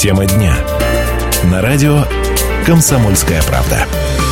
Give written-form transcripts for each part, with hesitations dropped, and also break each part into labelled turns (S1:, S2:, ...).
S1: Тема дня. На радио «Комсомольская правда».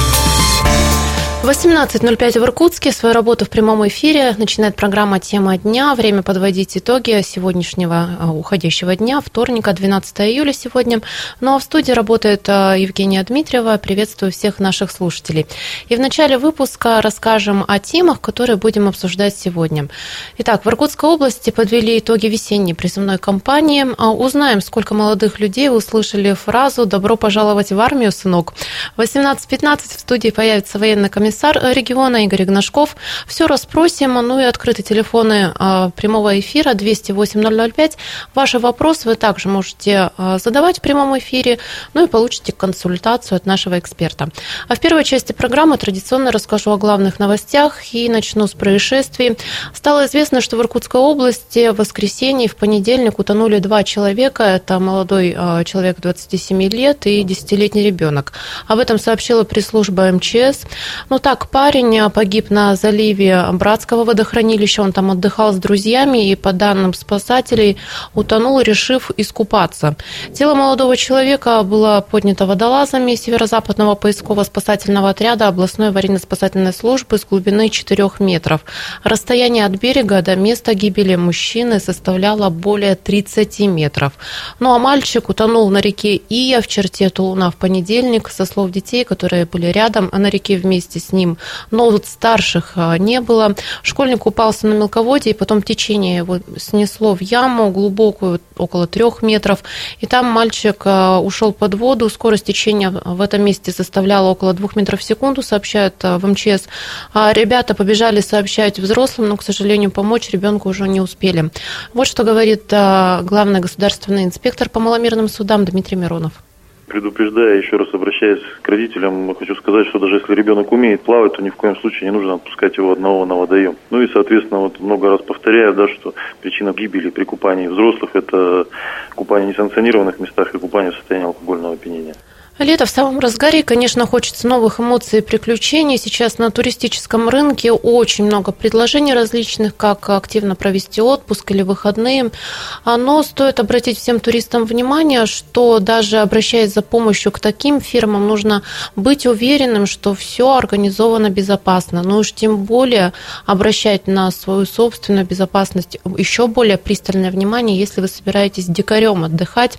S2: 18:05 в Иркутске. Свою работу в прямом эфире начинает программа «Тема дня». Время подводить итоги сегодняшнего уходящего дня, вторника, 12 июля сегодня. Ну а в студии работает Евгения Дмитриева. Приветствую всех наших слушателей. И в начале выпуска расскажем о темах, которые будем обсуждать сегодня. Итак, в Иркутской области подвели итоги весенней призывной кампании. Узнаем, сколько молодых людей услышали фразу «Добро пожаловать в армию, сынок». В 18:15 в студии появится военный комиссар региона Игорь Игнашков. Все расспросим, ну и открыты телефоны прямого эфира 208-005. Ваши вопросы вы также можете задавать в прямом эфире, ну и получите консультацию от нашего эксперта. А в первой части программы традиционно расскажу о главных новостях и начну с происшествий. Стало известно, что в Иркутской области в воскресенье и в понедельник утонули 2 человека. Это молодой человек 27 лет и 10-летний ребенок. Об этом сообщила пресс-служба МЧС. Так, парень погиб на заливе Братского водохранилища, он там отдыхал с друзьями и, по данным спасателей, утонул, решив искупаться. Тело молодого человека было поднято водолазами северо-западного поисково-спасательного отряда областной аварийно-спасательной службы с глубины 4 метров. Расстояние от берега до места гибели мужчины составляло более 30 метров. Ну а мальчик утонул на реке Ия в черте Тулуна в понедельник. Со слов детей, которые были рядом на реке вместе с ним, но вот старших не было. Школьник упался на мелководье, и потом течение его снесло в яму глубокую, около 3 метров, и там мальчик ушел под воду. Скорость течения в этом месте составляла около 2 метров в секунду, сообщают в МЧС. Ребята побежали сообщать взрослым, но, к сожалению, помочь ребенку уже не успели. Вот что говорит главный государственный инспектор по маломерным судам Дмитрий Миронов.
S3: Предупреждая, еще раз обращаясь к родителям, хочу сказать, что даже если ребенок умеет плавать, то ни в коем случае не нужно отпускать его одного на водоем. Ну и, соответственно, вот много раз повторяю, что причина гибели при купании взрослых – это купание в несанкционированных местах и купание в состоянии алкогольного опьянения.
S2: Лето в самом разгаре, конечно, хочется новых эмоций и приключений. Сейчас на туристическом рынке очень много предложений различных, как активно провести отпуск или выходные. Но стоит обратить всем туристам внимание, что даже обращаясь за помощью к таким фирмам, нужно быть уверенным, что все организовано безопасно. Ну уж тем более обращать на свою собственную безопасность еще более пристальное внимание, если вы собираетесь дикарем отдыхать.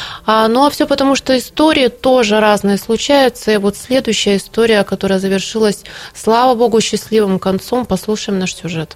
S2: Ну а все потому, что истории тоже разные случаются. И вот следующая история, которая завершилась, слава богу, счастливым концом. Послушаем наш сюжет.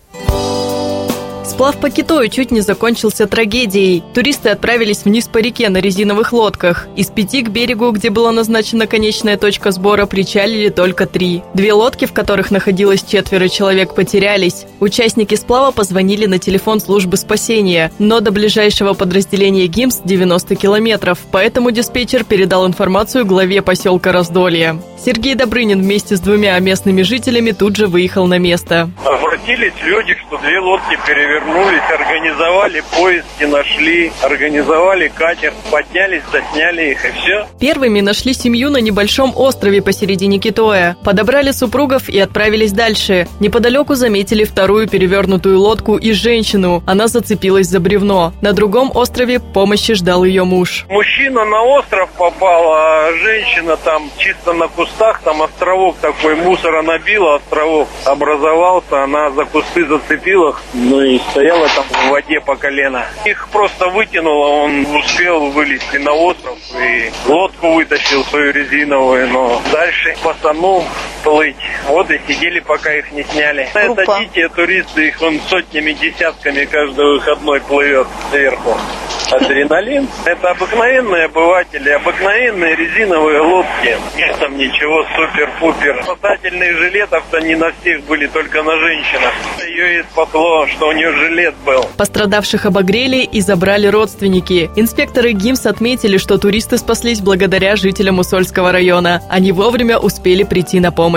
S4: Сплав по Китою чуть не закончился трагедией. Туристы отправились вниз по реке на резиновых лодках. Из 5 к берегу, где была назначена конечная точка сбора, причалили только 3. 2 лодки, в которых находилось 4 человек, потерялись. Участники сплава позвонили на телефон службы спасения, но до ближайшего подразделения ГИМС 90 километров, поэтому диспетчер передал информацию главе поселка Раздолье. Сергей Добрынин вместе с 2 местными жителями тут же выехал на место.
S5: Обратились люди, что 2 лодки перевернулись, организовали поиски, нашли, организовали катер, поднялись, засняли их и все.
S4: Первыми нашли семью на небольшом острове посередине Китоя. Подобрали супругов и отправились дальше. Неподалеку заметили 2-ю перевернутую лодку и женщину. Она зацепилась за бревно. На другом острове помощи ждал ее муж.
S5: Мужчина на остров попал, а женщина там чисто на кустах, там островок такой, мусора набила, островок образовался, она за кусты зацепила, ну и стояла там в воде по колено. Их просто вытянуло, он успел вылезти на остров и лодку вытащил свою резиновую, но дальше пацану плыть. Вот и сидели, пока их не сняли. Это дикие туристы, их он сотнями, десятками каждый выходной плывет сверху. Адреналин – это обыкновенные обыватели, обыкновенные резиновые лодки. Нет там ничего супер-пупер. Спасательных жилетов-то не на всех были, только на женщинах. Ее и спасло, что у нее жилет был.
S4: Пострадавших обогрели и забрали родственники. Инспекторы ГИМС отметили, что туристы спаслись благодаря жителям Усольского района. Они вовремя успели прийти на помощь.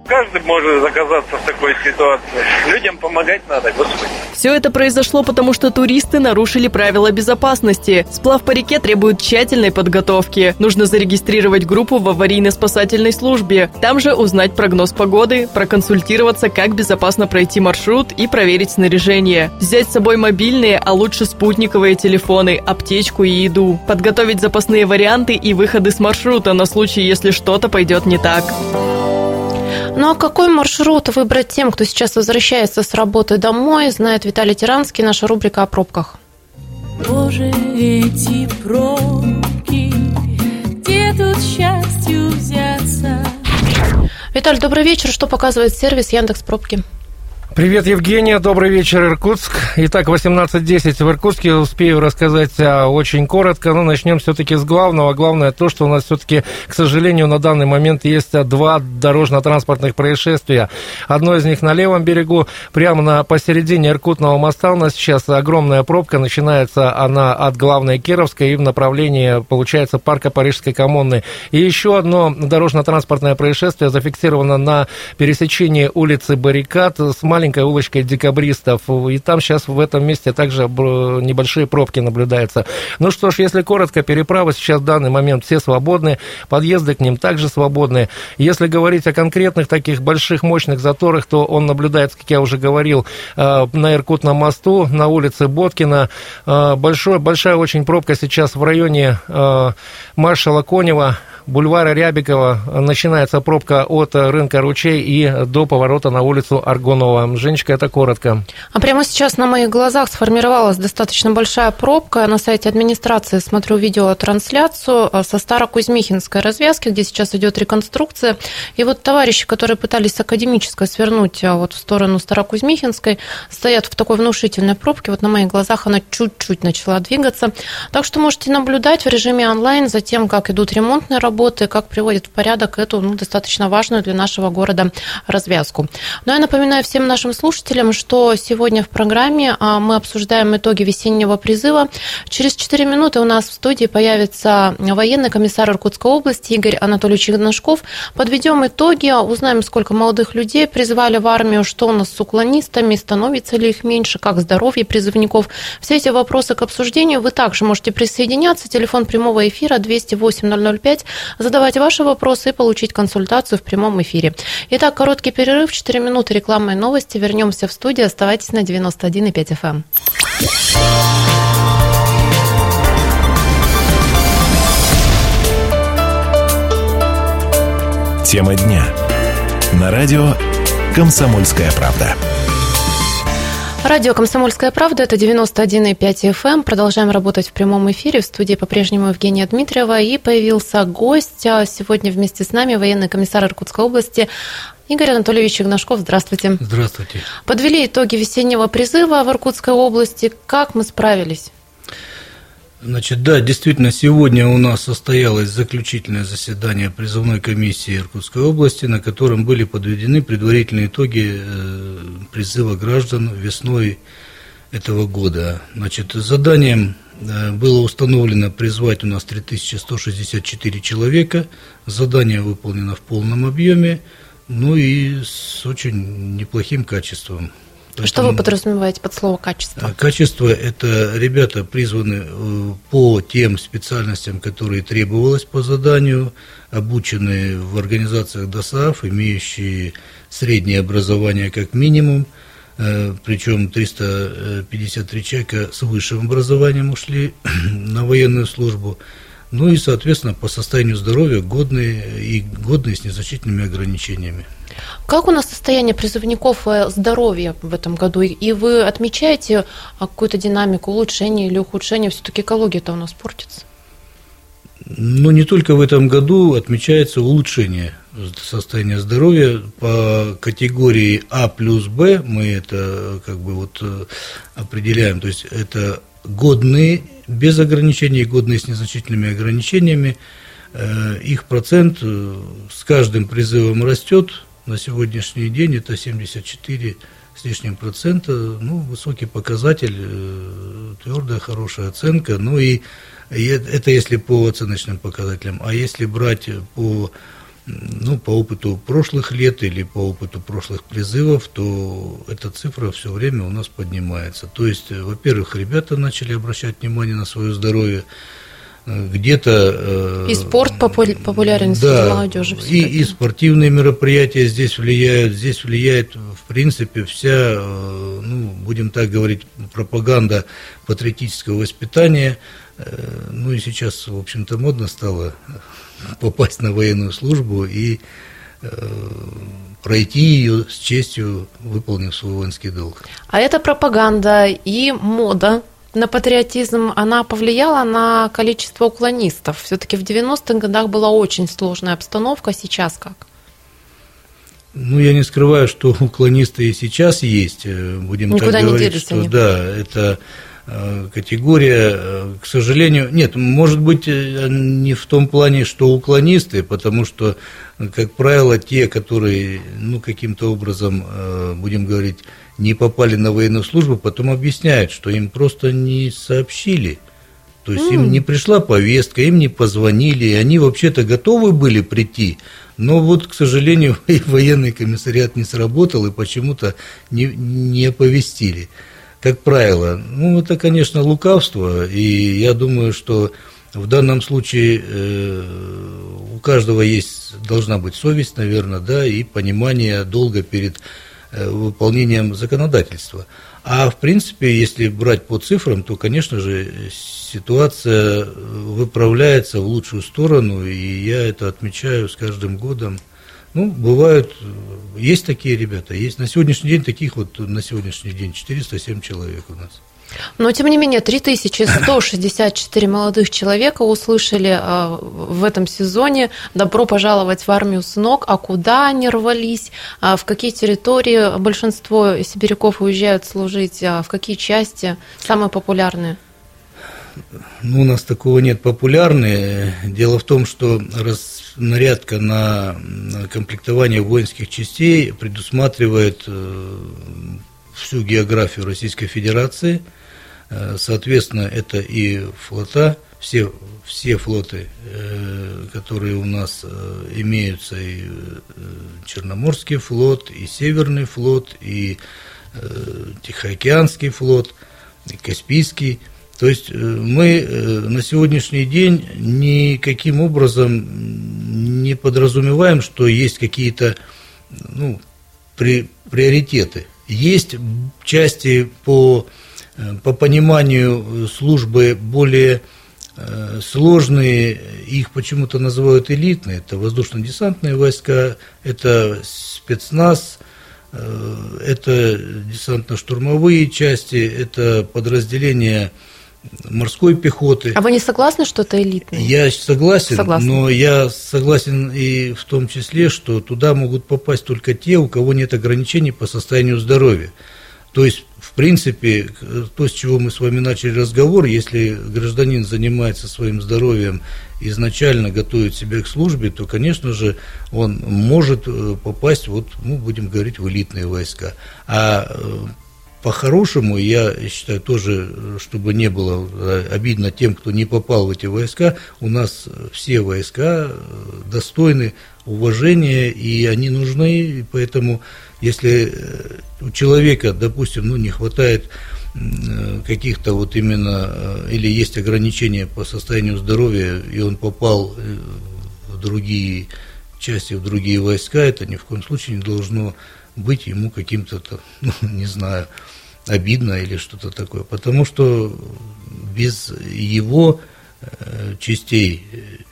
S5: Каждый может оказаться в такой ситуации. Людям помогать надо, Господи.
S4: Все это произошло потому, что туристы нарушили правила безопасности. Сплав по реке требует тщательной подготовки. Нужно зарегистрировать группу в аварийно-спасательной службе. Там же узнать прогноз погоды, проконсультироваться, как безопасно пройти маршрут и проверить снаряжение. Взять с собой мобильные, а лучше спутниковые телефоны, аптечку и еду. Подготовить запасные варианты и выходы с маршрута на случай, если что-то пойдет не так.
S2: Ну а какой маршрут выбрать тем, кто сейчас возвращается с работы домой, знает Виталий Тиранский, наша рубрика о пробках.
S6: Боже, эти пробки, где тут счастью взяться?
S2: Виталий, добрый вечер. Что показывает сервис Яндекс.Пробки?
S7: Привет, Евгения. Добрый вечер, Иркутск. Итак, 18:10 в Иркутске. Успею рассказать очень коротко, но начнем все-таки с главного. Главное то, что у нас все-таки, к сожалению, на данный момент есть два дорожно-транспортных происшествия. Одно из них на левом берегу, прямо посередине Иркутного моста у нас сейчас огромная пробка. Начинается она от главной Кировской и в направлении, получается, парка Парижской коммуны. И еще одно дорожно-транспортное происшествие зафиксировано на пересечении улицы Баррикад с маленькой улочкой Декабристов, и там сейчас в этом месте также небольшие пробки наблюдаются. Ну что ж, если коротко, переправы сейчас в данный момент все свободны, подъезды к ним также свободны. Если говорить о конкретных таких больших, мощных заторах, то он наблюдается, как я уже говорил, на Иркутном мосту, на улице Боткина. Большая очень пробка сейчас в районе маршала Конева, бульвара Рябикова. Начинается пробка от рынка Ручей и до поворота на улицу Аргунова. Женечка, это коротко.
S2: А прямо сейчас на моих глазах сформировалась достаточно большая пробка. На сайте администрации смотрю видеотрансляцию со Старокузьмихинской развязки, где сейчас идет реконструкция. И вот товарищи, которые пытались с Академической свернуть вот в сторону Старокузьмихинской, стоят в такой внушительной пробке. Вот на моих глазах она чуть-чуть начала двигаться. Так что можете наблюдать в режиме онлайн за тем, как идут ремонтные работы, как приводят в порядок эту достаточно важную для нашего города развязку. Но я напоминаю всем нашим слушателям, что сегодня в программе мы обсуждаем итоги весеннего призыва. Через 4 минуты у нас в студии появится военный комиссар Иркутской области Игорь Анатольевич Игнашков. Подведем итоги, узнаем, сколько молодых людей призвали в армию, что у нас с уклонистами, становится ли их меньше, как здоровье призывников. Все эти вопросы к обсуждению вы также можете присоединяться. Телефон прямого эфира 208-005. Задавать ваши вопросы и получить консультацию в прямом эфире. Итак, короткий перерыв, 4 минуты рекламной новости. Вернемся в студию. Оставайтесь на 91,5 FM.
S1: Тема дня. На радио «Комсомольская правда».
S2: Радио «Комсомольская правда» – это 91,5 FM. Продолжаем работать в прямом эфире. В студии по-прежнему Евгения Дмитриева. И появился гость. Сегодня вместе с нами военный комиссар Иркутской области Игорь Анатольевич Игнашков. Здравствуйте.
S8: Здравствуйте. Подвели
S2: итоги весеннего призыва в Иркутской области. Как мы справились?
S8: Значит, да, действительно, сегодня у нас состоялось заключительное заседание призывной комиссии Иркутской области, на котором были подведены предварительные итоги призыва граждан весной этого года. Значит, заданием было установлено призвать у нас 3164 человека. Задание выполнено в полном объеме, ну и с очень неплохим качеством.
S2: Поэтому, что вы подразумеваете под слово «качество»?
S8: Качество – это ребята призваны по тем специальностям, которые требовалось по заданию, обученные в организациях ДОСААФ, имеющие среднее образование как минимум, причем 353 человека с высшим образованием ушли на военную службу. Ну и, соответственно, по состоянию здоровья годные с незначительными ограничениями.
S2: Как у нас состояние призывников здоровья в этом году? И вы отмечаете какую-то динамику улучшения или ухудшения? Все-таки экология-то у нас портится.
S8: Ну, не только в этом году отмечается улучшение состояния здоровья по категории А плюс Б, мы это как бы вот определяем, то есть это годные без ограничений, годные с незначительными ограничениями. Их процент с каждым призывом растет. На сегодняшний день это 74 с лишним процента. Ну, высокий показатель, твердая, хорошая оценка. Ну и это если по оценочным показателям. А если брать по ну, по опыту прошлых лет или по опыту прошлых призывов, то эта цифра все время у нас поднимается. То есть, во-первых, ребята начали обращать внимание на свое здоровье, где-то...
S2: И спорт популярен среди молодежи.
S8: И спортивные мероприятия здесь влияет, в принципе, вся, ну, будем так говорить, пропаганда патриотического воспитания. Ну и сейчас, в общем-то, модно стало попасть на военную службу и пройти ее с честью, выполнив свой воинский долг.
S2: А эта пропаганда и мода на патриотизм, она повлияла на количество уклонистов? Все-таки в 90-х годах была очень сложная обстановка, сейчас как?
S8: Ну, я не скрываю, что уклонисты и сейчас есть. Будем
S2: никуда
S8: так говорить,
S2: не
S8: что
S2: они.
S8: Да, это категория, к сожалению, нет, может быть, не в том плане, что уклонисты, потому что, как правило, те, которые, ну, каким-то образом, будем говорить, не попали на военную службу, потом объясняют, что им просто не сообщили. То есть им не пришла повестка, им не позвонили, и они вообще-то готовы были прийти, но вот, к сожалению, и военный комиссариат не сработал, и почему-то не оповестили. Как правило, ну, это, конечно, лукавство, и я думаю, что в данном случае у каждого должна быть совесть, наверное, да, и понимание долга перед выполнением законодательства. А в принципе, если брать по цифрам, то, конечно же, ситуация выправляется в лучшую сторону, и я это отмечаю с каждым годом. Ну, бывают, есть такие ребята, есть на сегодняшний день таких вот, на сегодняшний день 407 человек у нас.
S2: Но, тем не менее, 3164 молодых человека услышали в этом сезоне «Добро пожаловать в армию, сынок». А куда они рвались, в какие территории большинство сибиряков уезжают служить, в какие части самые популярные?
S8: Ну, у нас такого нет, популярные. Дело в том, что нарядка на комплектование воинских частей предусматривает всю географию Российской Федерации. Соответственно, это и флота, все флоты, которые у нас имеются, и Черноморский флот, и Северный флот, и Тихоокеанский флот, и Каспийский. То есть мы на сегодняшний день никаким образом не подразумеваем, что есть какие-то, ну, приоритеты. Есть части по пониманию службы более сложные, их почему-то называют элитные, это воздушно-десантные войска, это спецназ, это десантно-штурмовые части, это подразделения морской пехоты.
S2: А вы не согласны, что это элитные?
S8: Я согласен, но я согласен и в том числе, что туда могут попасть только те, у кого нет ограничений по состоянию здоровья. То есть, в принципе, то, с чего мы с вами начали разговор, если гражданин занимается своим здоровьем, изначально готовит себя к службе, то, конечно же, он может попасть, вот, ну, будем говорить, в элитные войска. А по-хорошему, я считаю тоже, чтобы не было обидно тем, кто не попал в эти войска, у нас все войска достойны уважения, и они нужны, и поэтому, если у человека, допустим, ну, не хватает каких-то вот именно, или есть ограничения по состоянию здоровья, и он попал в другие части, в другие войска, это ни в коем случае не должно быть ему каким-то, ну, не знаю, обидно или что-то такое, потому что без его частей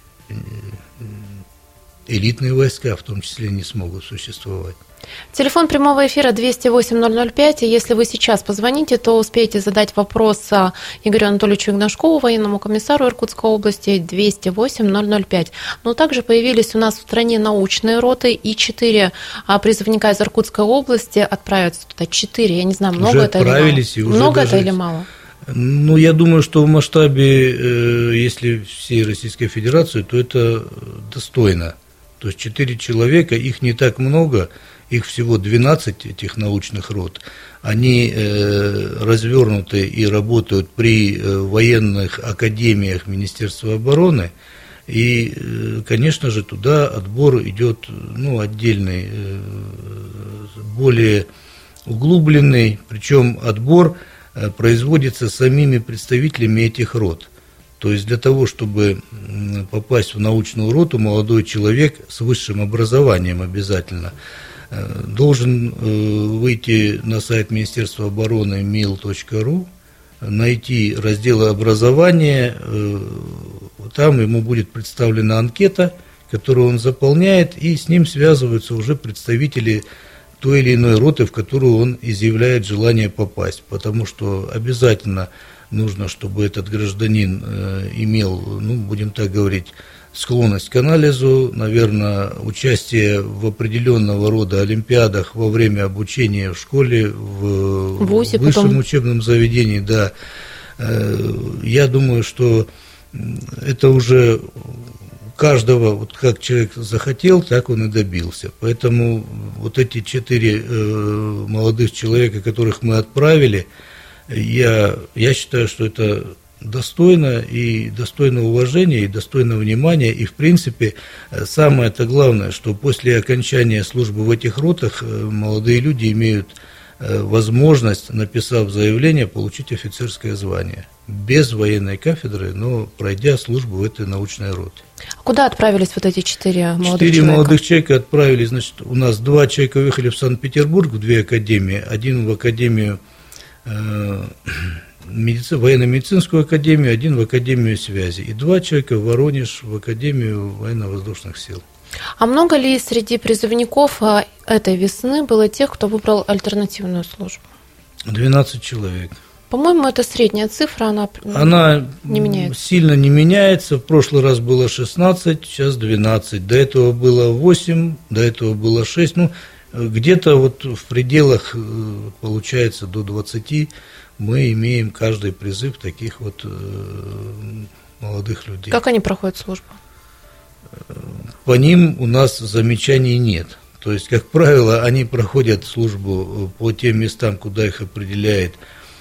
S8: элитные войска в том числе не смогут существовать.
S2: Телефон прямого эфира 208-005, и если вы сейчас позвоните, то успеете задать вопрос Игорю Анатольевичу Игнашкову, военному комиссару Иркутской области, 208-005. Но также появились у нас в стране научные роты, и 4 призывника из Иркутской области отправятся туда. 4, я не знаю, много
S8: уже
S2: это или мало? Много это или мало?
S8: Ну, я думаю, что в масштабе, если всей Российской Федерации, то это достойно. То есть 4 человека, их не так много, их всего 12, этих научных рот. Они развернуты и работают при военных академиях Министерства обороны. И, конечно же, туда отбор идет отдельный, более углубленный, причем отбор производится самими представителями этих рот. То есть для того, чтобы попасть в научную роту, молодой человек с высшим образованием обязательно должен выйти на сайт Министерства обороны mil.ru, найти раздел образования, там ему будет представлена анкета, которую он заполняет, и с ним связываются уже представители той или иной роты, в которую он изъявляет желание попасть, потому что обязательно нужно, чтобы этот гражданин имел, будем так говорить, склонность к анализу, наверное, участие в определенного рода олимпиадах во время обучения в школе, в высшем учебном заведении, да. Я думаю, что это уже каждого, вот как человек захотел, так он и добился. Поэтому вот эти 4 молодых человека, которых мы отправили, я считаю, что это достойно, и достойно уважения, и достойно внимания, и, в принципе, самое-то главное, что после окончания службы в этих ротах молодые люди имеют возможность, написав заявление, получить офицерское звание. Без военной кафедры, но пройдя службу в этой научной роте.
S2: А куда отправились вот эти 4 молодых человека?
S8: 4 молодых человека отправились, значит, у нас 2 человека уехали в Санкт-Петербург, в 2 академии, один в академию военно-медицинскую академию, один в академию связи, и 2 человека в Воронеж, в академию военно-воздушных сил.
S2: А много ли среди призывников этой весны было тех, кто выбрал альтернативную службу?
S8: 12 человек.
S2: По-моему, это средняя цифра, она не меняется.
S8: Сильно не меняется. В прошлый раз было 16, сейчас 12. До этого было 8, до этого было 6. Где-то вот в пределах, получается, до 20 мы имеем каждый призыв таких вот молодых людей.
S2: Как они проходят службу?
S8: По ним у нас замечаний нет. То есть, как правило, они проходят службу по тем местам, куда их определяет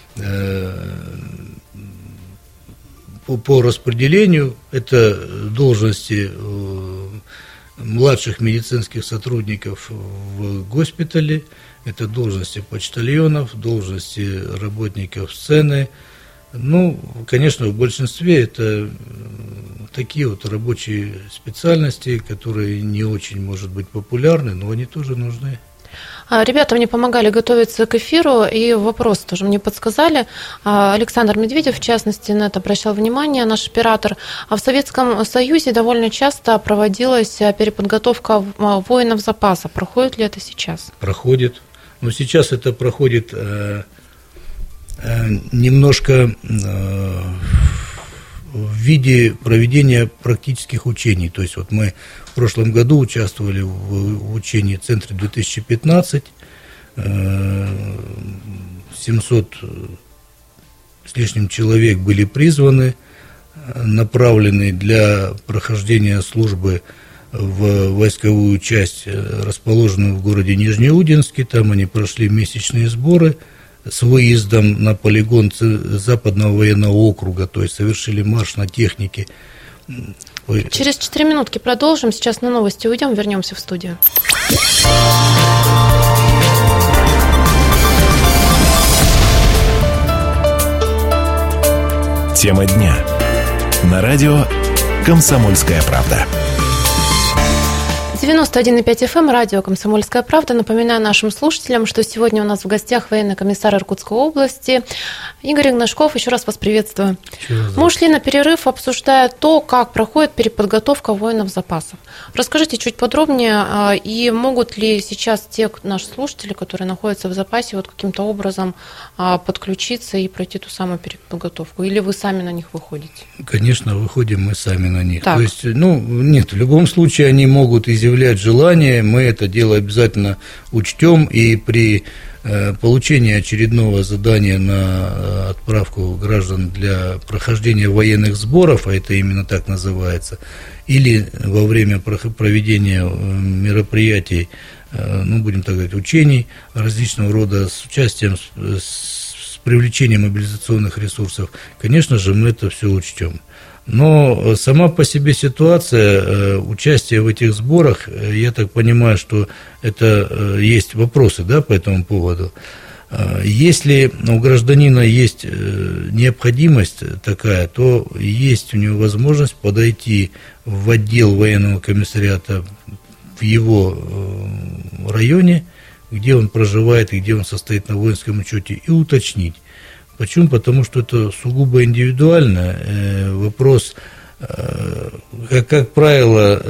S8: по распределению. Это должности младших медицинских сотрудников в госпитале, это должности почтальонов, должности работников сцены. Конечно, в большинстве это такие вот рабочие специальности, которые не очень, может быть, популярны, но они тоже нужны.
S2: Ребята мне помогали готовиться к эфиру, и вопрос тоже мне подсказали. Александр Медведев, в частности, на это обращал внимание, наш оператор. В Советском Союзе довольно часто проводилась переподготовка воинов запаса. Проходит ли это сейчас?
S8: Проходит. Но сейчас это проходит немножко в виде проведения практических учений. То есть вот мы в прошлом году участвовали в учении в Центре 2015, 700 с лишним человек были призваны, направлены для прохождения службы в войсковую часть, расположенную в городе Нижнеудинске. Там они прошли месячные сборы с выездом на полигон Западного военного округа, то есть совершили марш на технике.
S2: Через 4 минутки продолжим. Сейчас на новости уйдем, вернемся в студию.
S1: Тема дня. На радио «Комсомольская правда».
S2: 91,5 FM, радио «Комсомольская правда». Напоминаю нашим слушателям, что сегодня у нас в гостях военный комиссар Иркутской области Игорь Игнашков. Еще раз вас приветствую. Мы ушли на перерыв, обсуждая то, как проходит переподготовка воинов запаса. Расскажите чуть подробнее, и могут ли сейчас те наши слушатели, которые находятся в запасе, вот каким-то образом подключиться и пройти ту самую переподготовку? Или вы сами на них выходите?
S8: Конечно, выходим мы сами на них.
S2: Так.
S8: То есть, нет, в любом случае они могут изъявлять желание, мы это дело обязательно учтем, и при получении очередного задания на отправку граждан для прохождения военных сборов, а это именно так называется, или во время проведения мероприятий, будем так говорить, учений различного рода с участием, с привлечением мобилизационных ресурсов, конечно же, мы это все учтем. Но сама по себе ситуация, участие в этих сборах, я так понимаю, что это есть вопросы, да, по этому поводу. Если у гражданина есть необходимость такая, то есть у него возможность подойти в отдел военного комиссариата в его районе, где он проживает и где он состоит на воинском учете, и уточнить. Почему? Потому что это сугубо индивидуально. Вопрос, как правило,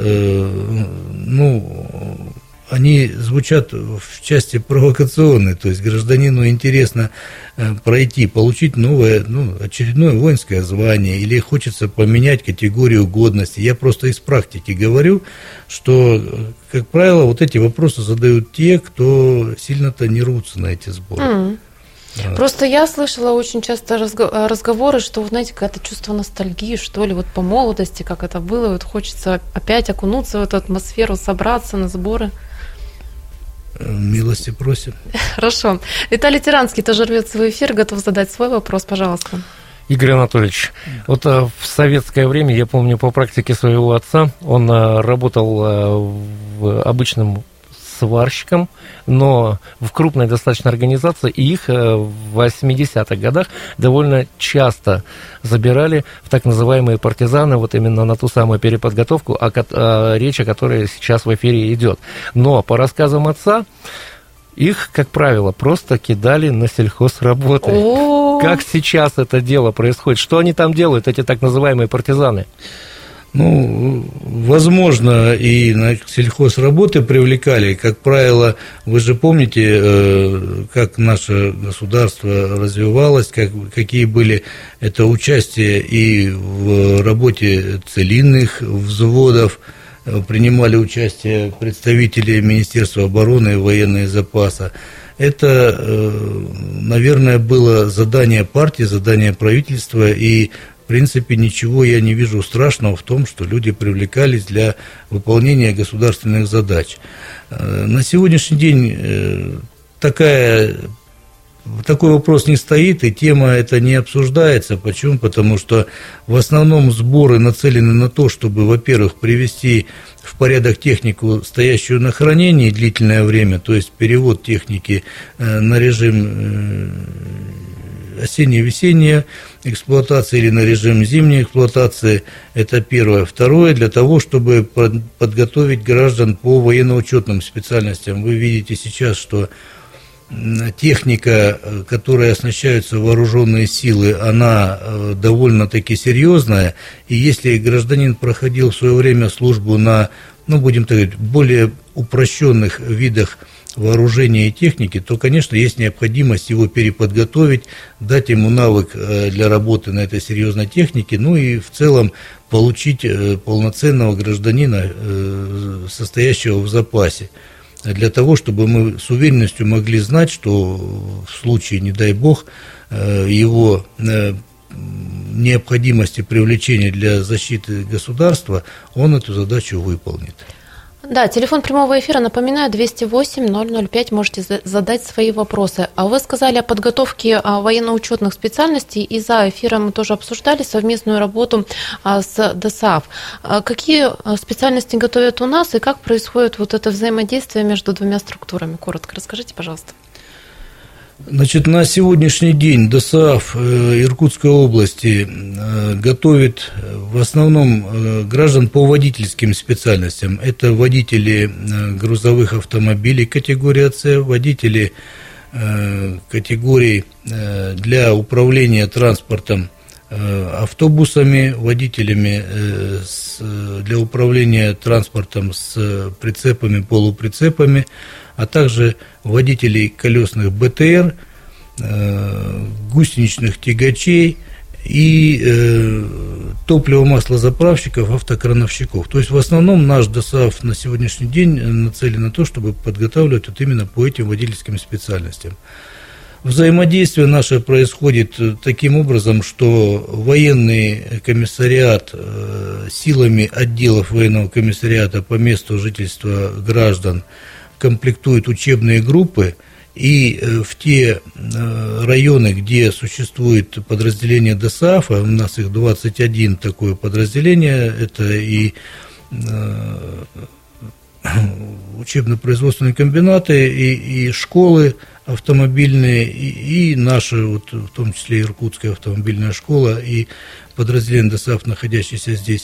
S8: они звучат в части провокационной, то есть гражданину интересно пройти, получить новое, очередное воинское звание, или хочется поменять категорию годности. Я просто из практики говорю, что, как правило, вот эти вопросы задают те, кто сильно-то не рвутся на эти сборы.
S2: Просто я слышала очень часто разговоры, что, знаете, какое-то чувство ностальгии, что ли, вот по молодости, как это было, вот хочется опять окунуться в эту атмосферу, собраться на сборы.
S8: Милости просим.
S2: Хорошо. Виталий Тиранский тоже рвется в эфир, готов задать свой вопрос, пожалуйста.
S7: Игорь Анатольевич, вот в советское время, я помню по практике своего отца, он работал в обычном сварщиком, но в крупной достаточно организации, и их в 80-х годах довольно часто забирали в так называемые партизаны, вот именно на ту самую переподготовку, речь о которой сейчас в эфире идет. Но по рассказам отца, их, как правило, просто кидали на сельхозработы. Как сейчас это дело происходит? Что они там делают, эти так называемые партизаны?
S8: Возможно, и на сельхозработы привлекали. Как правило, вы же помните, как наше государство развивалось, какие были это участия и в работе целинных взводов, принимали участие представители Министерства обороны и военные запасы. Это, наверное, было задание партии, задание правительства, и в принципе, ничего я не вижу страшного в том, что люди привлекались для выполнения государственных задач. На сегодняшний день такой вопрос не стоит, и тема эта не обсуждается. Почему? Потому что в основном сборы нацелены на то, чтобы, во-первых, привести в порядок технику, стоящую на хранении длительное время, то есть перевод техники на режим осенне-весенняя эксплуатации или на режим зимней эксплуатации, это первое. Второе, для того, чтобы подготовить граждан по военно-учетным специальностям. Вы видите сейчас, что техника, которой оснащаются вооруженные силы, она довольно-таки серьезная, и если гражданин проходил в свое время службу на, будем так говорить, более упрощенных видах вооружения и техники, то, конечно, есть необходимость его переподготовить, дать ему навык для работы на этой серьезной технике, и в целом получить полноценного гражданина, состоящего в запасе, для того, чтобы мы с уверенностью могли знать, что в случае, не дай бог, его необходимости привлечения для защиты государства, он эту задачу выполнит.
S2: Да, телефон прямого эфира, напоминаю, 208-005, можете задать свои вопросы. А вы сказали о подготовке военно-учетных специальностей, и за эфиром мы тоже обсуждали совместную работу с ДОСААФ. Какие специальности готовят у нас, и как происходит вот это взаимодействие между двумя структурами? Коротко расскажите, пожалуйста.
S8: Значит, на сегодняшний день ДОСААФ Иркутской области готовит в основном граждан по водительским специальностям. Это водители грузовых автомобилей категории С, водители категории для управления транспортом автобусами, водителями для управления транспортом с прицепами, полуприцепами, а также водителей колесных БТР, гусеничных тягачей и топливо-маслозаправщиков, автокрановщиков. То есть в основном наш ДОСААФ на сегодняшний день нацелен на то, чтобы подготавливать вот именно по этим водительским специальностям. Взаимодействие наше происходит таким образом, что военный комиссариат силами отделов военного комиссариата по месту жительства граждан комплектует учебные группы, И в те районы, где существует подразделение ДОСААФа, у нас их 21 такое подразделение, это и учебно-производственные комбинаты, и школы автомобильные, и наши, вот, в том числе Иркутская автомобильная школа, и подразделение ДОСААФ, находящееся здесь,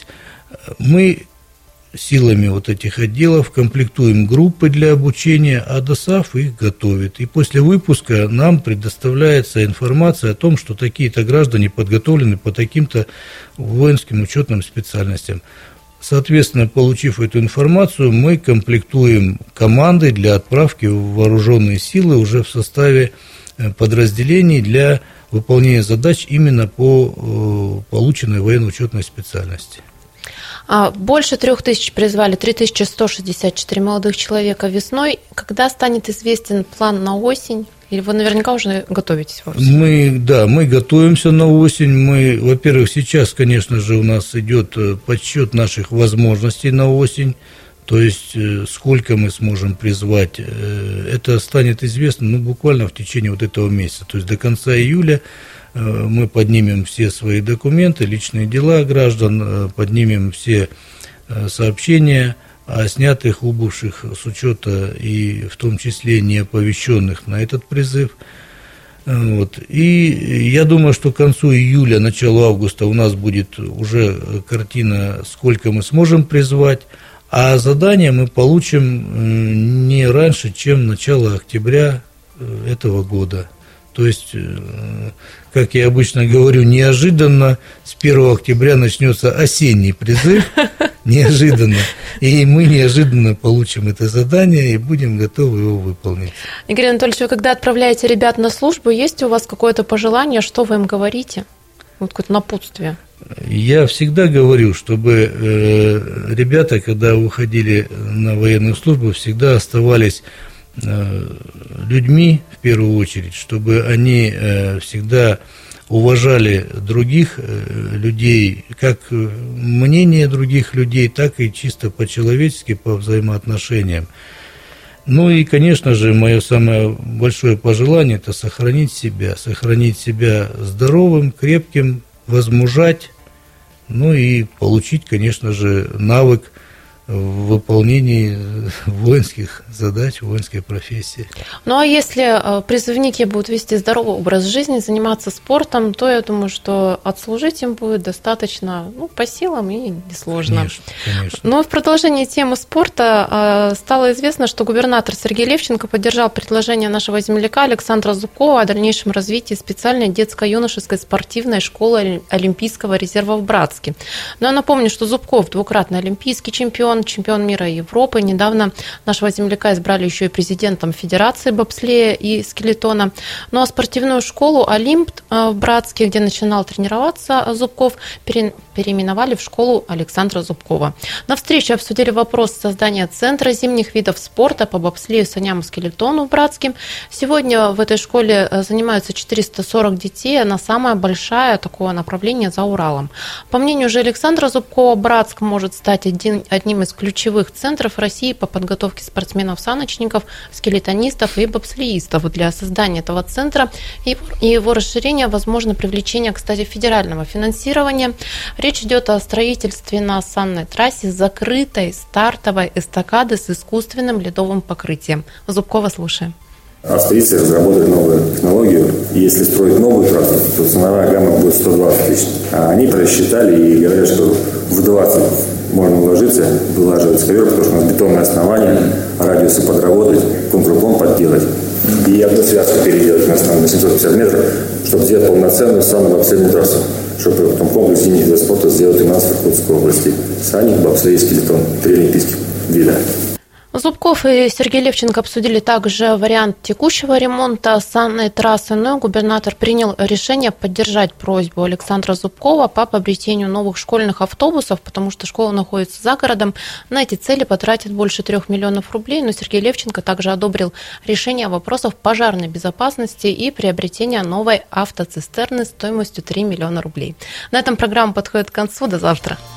S8: мы силами вот этих отделов комплектуем группы для обучения, а ДОСААФ их готовит. И после выпуска нам предоставляется информация о том, что такие-то граждане подготовлены по таким-то воинским учетным специальностям. Соответственно, получив эту информацию, мы комплектуем команды для отправки в вооруженные силы уже в составе подразделений для выполнения задач именно по полученной военно-учетной специальности.
S2: Больше 3000 призвали, 3164 молодых человека весной. Когда станет известен план на осень? Или вы наверняка уже готовитесь вовсе?
S8: Мы готовимся на осень. Во-первых, сейчас, конечно же, у нас идет подсчет наших возможностей на осень. То есть, сколько мы сможем призвать, это станет известно буквально в течение вот этого месяца. То есть, до конца июля мы поднимем все свои документы, личные дела граждан, поднимем все сообщения о снятых, убывших с учета и в том числе не оповещенных на этот призыв. Вот. И я думаю, что к концу июля, началу августа у нас будет уже картина, сколько мы сможем призвать, а задание мы получим не раньше, чем начало октября этого года. То есть, как я обычно говорю, неожиданно с 1 октября начнется осенний призыв, неожиданно, и мы неожиданно получим это задание и будем готовы его выполнить.
S2: Игорь Анатольевич, вы когда отправляете ребят на службу, есть у вас какое-то пожелание, что вы им говорите? Вот какое-то напутствие.
S8: Я всегда говорю, чтобы ребята, когда уходили на военную службу, всегда оставались людьми, в первую очередь, чтобы они всегда уважали других людей, как мнение других людей, так и чисто по-человечески, по взаимоотношениям. Ну и, конечно же, мое самое большое пожелание – это сохранить себя здоровым, крепким, возмужать, ну и получить, конечно же, навык в выполнении воинских задач, воинской профессии.
S2: Ну а если призывники будут вести здоровый образ жизни, заниматься спортом, то я думаю, что отслужить им будет достаточно по силам и несложно.
S8: Конечно.
S2: Но в продолжении темы спорта стало известно, что губернатор Сергей Левченко поддержал предложение нашего земляка Александра Зубкова о дальнейшем развитии специальной детско-юношеской спортивной школы Олимпийского резерва в Братске. Но я напомню, что Зубков двукратный олимпийский чемпион мира и Европы. Недавно нашего земляка избрали еще и президентом Федерации бобслея и скелетона. Ну а спортивную школу «Олимп» в Братске, где начинал тренироваться Зубков, переименовали в школу Александра Зубкова. На встрече обсудили вопрос создания центра зимних видов спорта по бобслею, саням и скелетону в Братске. Сегодня в этой школе занимаются 440 детей. Она самая большая такое направление за Уралом. По мнению же Александра Зубкова, Братск может стать одним из ключевых центров России по подготовке спортсменов-саночников, скелетонистов и бобслеистов. Для создания этого центра и его расширения возможно привлечение, кстати, федерального финансирования. Речь идет о строительстве на санной трассе закрытой стартовой эстакады с искусственным ледовым покрытием. Зубкова слушаем.
S9: Австрийцы разработали новую технологию, и если строить новую трассу, то ценовая гамма будет 120 тысяч. А они просчитали и говорят, что в 20 можно уложиться, вылаживать ковер, потому что у нас бетонное основание, радиусы подработать, контруклон подделать. И одну связку переделать на 750 метров, чтобы сделать полноценную санную бобслейную трассу. Чтобы в том комплексе зимних видов спорта сделать у нас в Иркутской области. Санник, бобслей и скелетон. 3 олимпийских вида.
S2: Зубков и Сергей Левченко обсудили также вариант текущего ремонта санной трассы, но губернатор принял решение поддержать просьбу Александра Зубкова по приобретению новых школьных автобусов, потому что школа находится за городом. На эти цели потратит больше 3 миллионов рублей, но Сергей Левченко также одобрил решение вопросов пожарной безопасности и приобретения новой автоцистерны стоимостью 3 миллиона рублей. На этом программа подходит к концу. До завтра.